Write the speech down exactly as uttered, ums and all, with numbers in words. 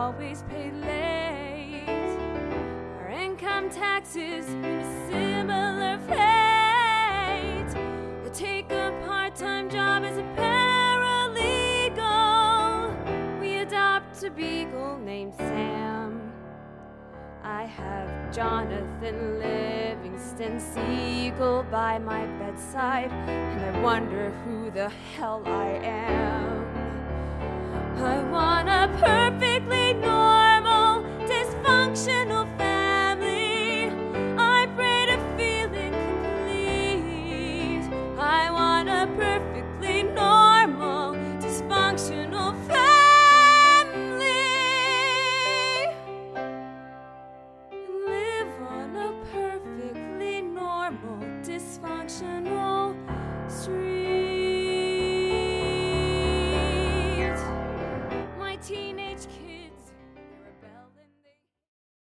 always paid late. Our income taxes mean a similar fate. I take a part-time job as a paralegal. We adopt a beagle named Sam. I have Jonathan Livingston Seagull by my bedside, and I wonder who the hell I am.